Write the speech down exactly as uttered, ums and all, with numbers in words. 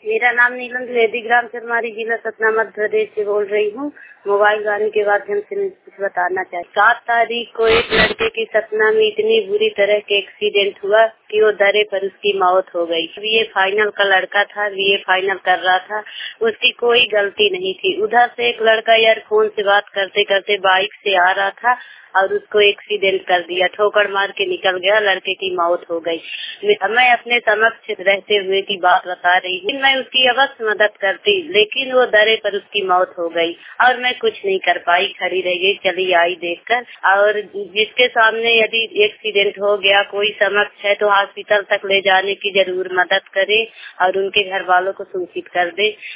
मेरा नाम नीलम द्विवेदी, ग्राम चरमारी, जिला सतना, मध्य प्रदेश से बोल रही हूँ। मोबाइल गाने के माध्यम से मैं कुछ बताना चाहती हूँ। सात तारीख को एक लड़के की सतना में इतनी बुरी तरह के एक्सीडेंट हुआ कि वो दरे पर उसकी मौत हो गई। बीए फाइनल का लड़का था, बीए फाइनल कर रहा था, उसकी कोई गलती नहीं थी। उधर से एक लड़का ईयरफोन से बात करते करते बाइक से आ रहा था और उसको एक्सीडेंट कर दिया, ठोकर मार के निकल गया, लड़के की मौत हो गई। मैं अपने समक्ष रहते हुए की बात बता रही हूँ। मैं उसकी अवश्य मदद करती, लेकिन वो दरे पर उसकी मौत हो गई और मैं कुछ नहीं कर पाई, खड़ी रह गई, चली आई देखकर। और जिसके सामने यदि एक्सीडेंट हो गया, कोई समक्ष है तो हॉस्पिटल तक ले जाने की जरूर मदद करे और उनके घर वालों को सूचित कर दे।